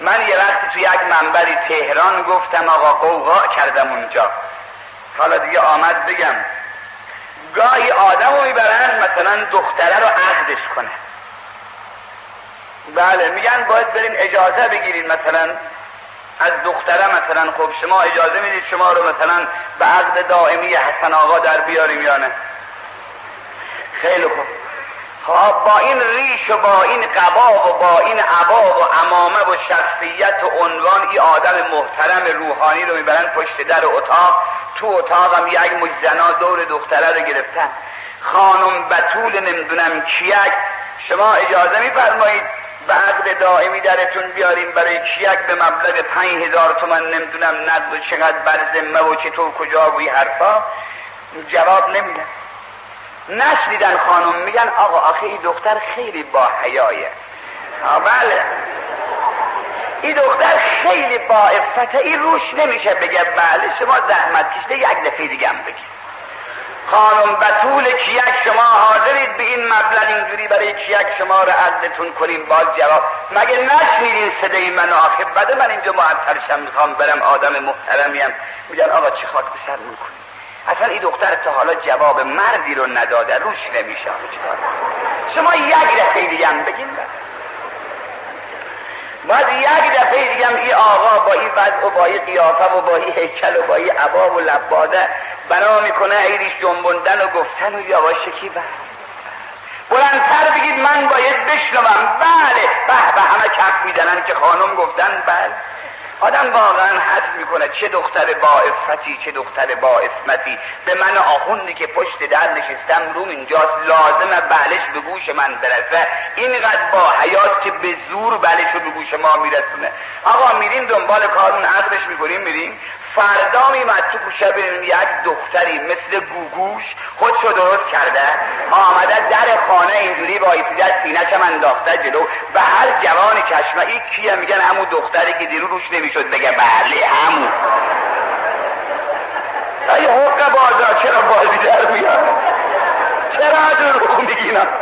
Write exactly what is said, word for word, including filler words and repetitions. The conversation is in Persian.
من یه وقتی تو یک منبری تهران گفتم آقا قوقا کردم اونجا، حالا دیگه آمد بگم گاهی آدم رو میبرن مثلا دختره رو عقدش کنه، بله میگن باید برین اجازه بگیرین مثلا از دختره، مثلا خب شما اجازه میدید شما رو مثلا به عقد دائمی حسن آقا در بیاریم یا نه؟ خیلی خوب، خب با این ریش و با این قبا و با این عبا و عمامه و شخصیت و عنوان این آدم محترم روحانی رو میبرن پشت در اتاق. تو اتاقم یک مجت زنا دور دختره رو گرفتن، خانم بتول نمیدونم کیک، شما اجازه میفرمایید به عقد دائمی درتون بیاریم برای کیک به مبلغ پنج هزار تومن نمیدونم نقد و چقدر بر ذمه و چطور کجا و این حرفا؟ جواب نمیدن. نشنیدن خانم میگن آقا آخه این دختر خیلی با حیایه. بله این دختر خیلی با عفته، این روش نمیشه بگه بله شما زحمت کشیده یک دفعه دیگه هم بگید خانم بتول کیک شما حاضرید به این مبلغ اینجوری برای کیک شما رو عقدتون کنیم؟ باز جواب مگه نشنیدین صدای منو؟ آخه بده من اینجا معطلشم میخوام برم آدم محترمیم. میگن آقا چه خاک به سر میکنی؟ اصلا این دختر تا حالا جواب مردی رو نداده، روش نمیشه. شما یک دفعه دیگه هم بگین باز یک دفعه دیگه هم این آقا با این وضع و با این قیافه و با این هیکل و با این عبا و لباده بنا میکنه ایریش جنبوندن و گفتن و یواشکی بله بلندتر بگید من باید بشنوم. بله به به همه کف میدنن که خانم گفتن بله. آدم واقعا حس میکنه چه دختر با عفتی، چه دختر با عصمتی. به من آخوندی که پشت در نشستم روم اینجاست، لازمه بلش به گوش من برسه، اینقدر با حیات که به زور بلش رو به گوش ما میرسونه. آقا میریم دنبال کارون عقدش میکنیم میریم، فردا میمد تو کوچه ببینیم یک دختری مثل گوگوش خودشو درست کرده آمده در خانه اینجوری وایسیده سینه‌شم انداخته جلو، به هر جوان چشمه ای کیه میگن همون دختری که دیرو روش نمیشد بگه بله همون. ای حق بازار چرا بازی در میاد؟ چرا دروغ میگینا؟